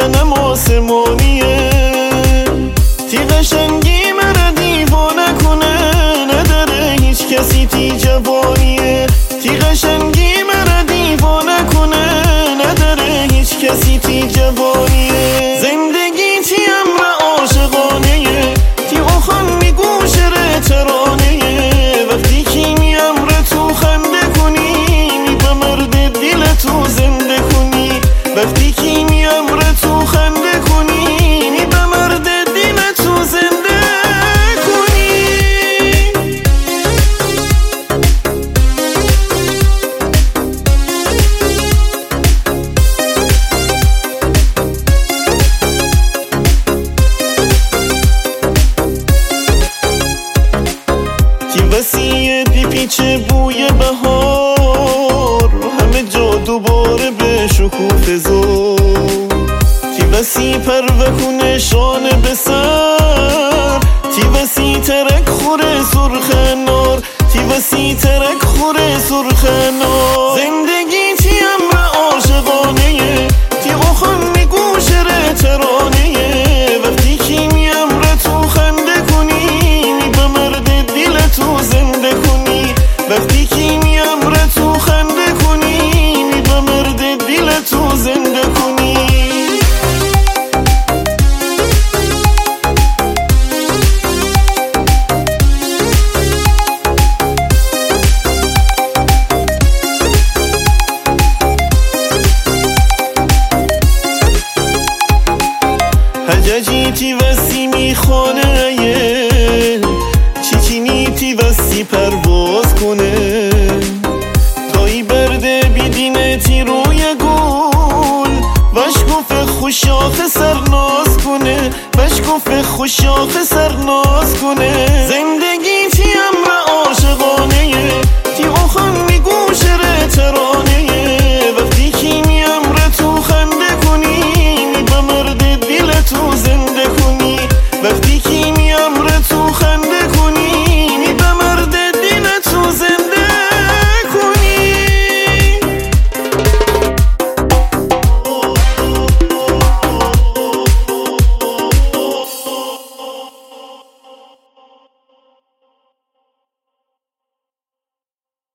بدنم آسمانیه، تی قشنگی مرا دیوانه کنه، نداره هیچ کسی تی جوانیه. تی قشنگی مرا دیوانه کنه، نداره هیچ کسی تی جوانیه. زندگی تی امر عاشقانه، تی آخان میگو شعر ترانه، وقتی که می امر تو خنده کنی، می به مرد دل تو زنده کنی. وقتی که می امر تو خنده کنی، می به مرد دل تو زنده کنی. تی وسیع پیچه بوی بهار، همه جا دوباره به شکوفه زور. تی وسیع پروکونه شانه به سر، تی وسیع ترک خوره سرخ نار، تی وسیع ترک خوره سرخ نار. زندگی تی امر عاشقانه، تی آخان میگو شعر ترانه، وقتی که می امر تو خنده کنی، می به مرد دل تو زنده کنی. وقتی که می امر تو خنده کنی، می به مرد دل تو زنده کنی. حججی تی وسی میخوانه، چیچینی تی وسی پرواز کنه، تایی برده بیدینه تی روی گل، وشکوف خوشاخ سرناز کنه، وشکوف خوشاخ سرناز کنه.